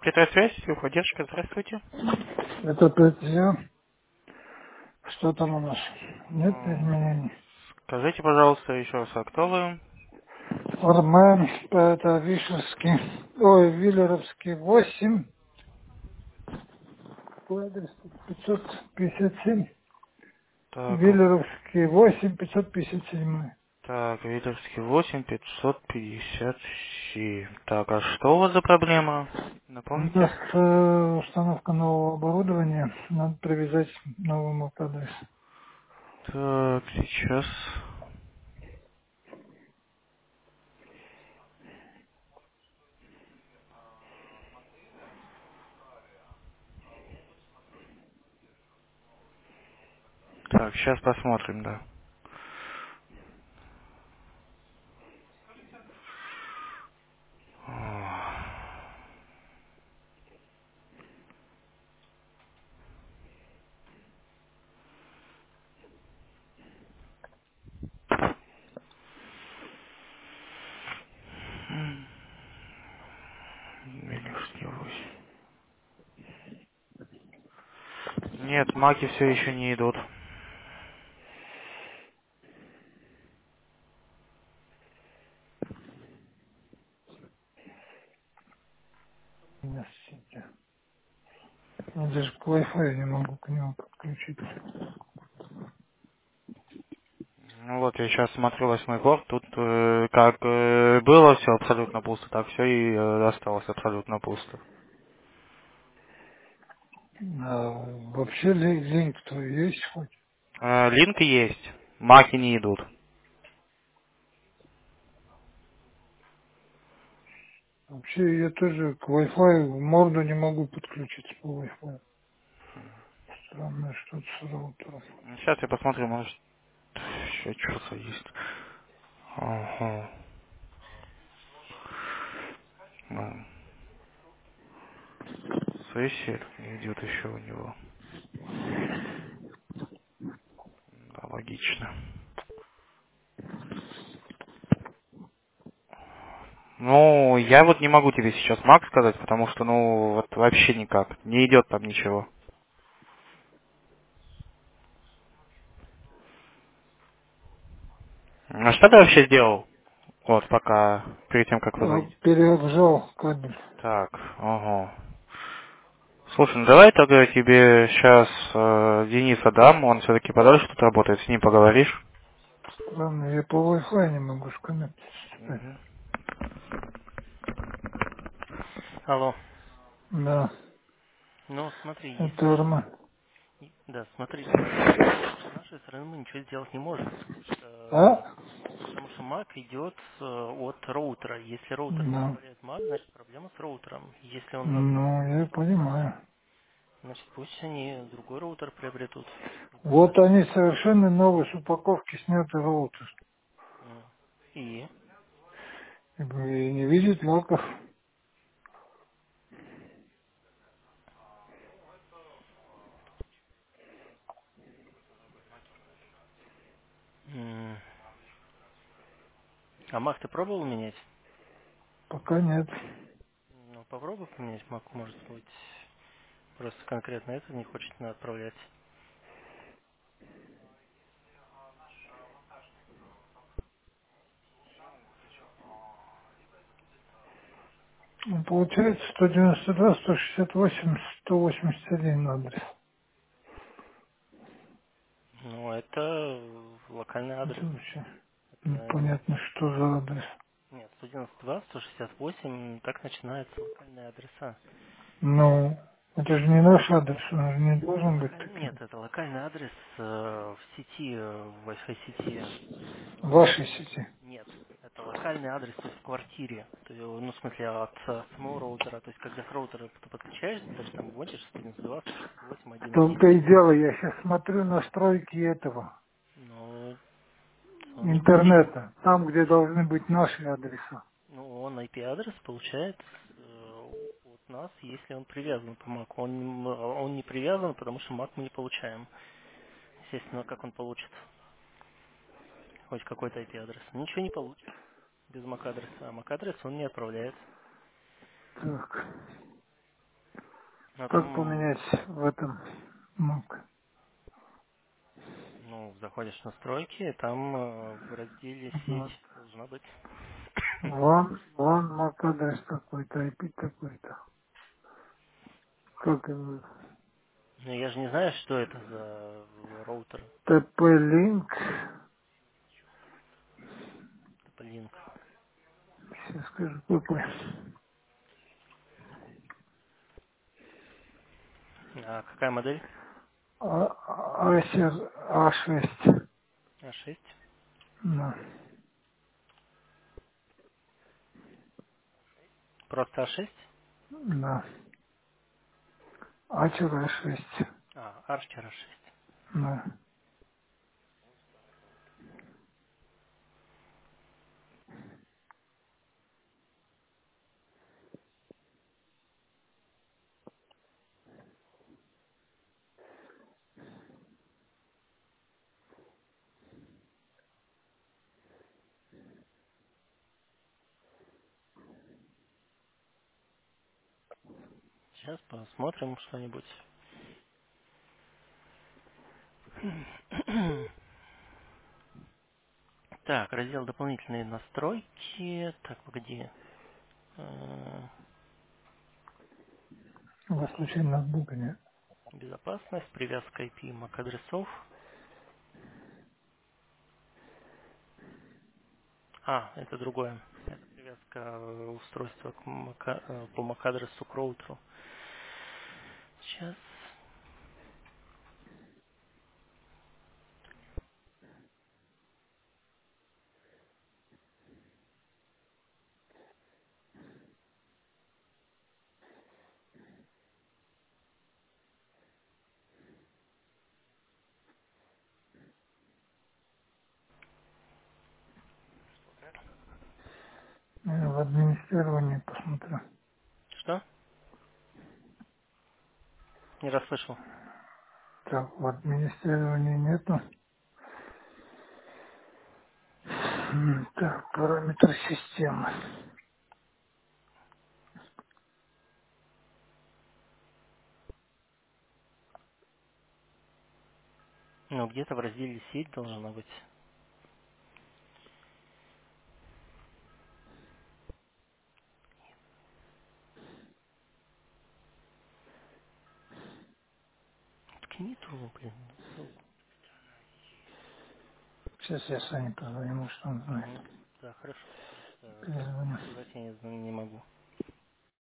Китай связь, поддержка, здравствуйте. Это ПТЗ. Что там у нас? Нет М, изменений. Скажите, пожалуйста, еще раз, а кто вы? Армен, это Вишерский, Виллеровский 8, какой адрес? 557. Так, Виллеровский 8, 557. так, Витебский 8 557. Так, а что у вас за проблема? У нас Напомните. установка нового оборудования. Надо привязать новый адрес. Так, сейчас. Так, сейчас посмотрим, да. Витебский 8. Нет, маки все еще не идут. У меня сети. Я даже к Wi-Fi не могу к нему подключиться. Ну вот, я сейчас смотрю 8 порт, тут как было все абсолютно пусто, так все и осталось абсолютно пусто. А вообще линк-то есть хоть? Линк есть, маки не идут. Вообще я тоже к Wi-Fi в морду не могу подключиться по Wi-Fi. Странное что-то с роутером. Сейчас я посмотрю, может еще что-то есть. Ага. Ну, сессия идет еще у него. Да, логично. Ну, я вот не могу тебе сейчас Мак сказать, потому что, ну, вот вообще никак. Не идет там ничего. А что ты вообще сделал? Вот, пока, перед тем, как позвонить. Переобжал кабель. Так, ага. Слушай, ну давай тогда я тебе сейчас Дениса дам, он все-таки подольше тут работает, с ним поговоришь. Странно, я по Wi-Fi не могу сконнектиться теперь. Мгм. Алло. Да, Ну, смотри, это если... Армен. Да, смотри, с нашей стороны мы ничего сделать не можем, А? потому что Mac идет от роутера. Если роутер не Да. позволяет Mac, значит проблема с роутером. Если он нас Ну, я позволяет, понимаю. значит пусть они другой роутер приобретут, другую Вот установку. они совершенно новые с упаковки сняты роутер. М. И? И не видят лаков. М. А Mac ты пробовал менять? Пока нет. Ну, попробуй поменять Mac, может быть, просто конкретно это не хочет отправлять. Ну, получается 192, 168, 181 адрес. Ну, это локальный Это адрес. вообще Это непонятно, что за адрес. Нет, 192, 168, так начинаются локальные адреса. Ну, это же не наш адрес, он же не должен быть Нет, таким. это локальный адрес в сети, в Wi-Fi сети. В вашей сети. Нет, это локальный адрес, то есть в квартире. То есть, ну, в смысле, от самого роутера. То есть, когда к роутеру ты подключаешься, ты же там вводишь 192, 168, В 1.1. том-то и дело, я сейчас смотрю настройки этого Ну, он не подвис. интернета, там, где должны быть наши адреса. Ну, он IP-адрес получает от нас, если он привязан к Mac. Он не привязан, потому что Mac мы не получаем. Естественно, как он получит хоть какой-то IP-адрес? Ничего не получит без MAC-адреса. А MAC-адрес он не отправляет. Так. Но Как там, поменять в этом Mac? ну, заходишь в настройки, там в разделе Вот. сеть должна быть. Ван MAC адрес такой-то, IP такой-то. Как его? Но я же не знаю, что это за роутер. TP-Link. Link. Сейчас скажу, какой. А какая модель? Acer A6. А6. Да. Просто А6? Да. Acer A6. А, Archer А6. Да. Сейчас посмотрим что-нибудь. Так, раздел дополнительные настройки. Так, погоди. У вас случайно ноутбука нет? Безопасность, привязка IP MAC адресов. А, это другое. Это привязка устройства по MAC адресу к роутеру. Сейчас. Я в администрировании посмотрю. Что? Не расслышал. Так, в администрировании нету. Так, параметры системы. Ну, где-то в разделе сеть должна быть. Ткни ту, блин, ссылку. Сейчас я Сане позвоню, может он знает. Угу. Да, хорошо. Просто Перезвоню. сказать я не могу.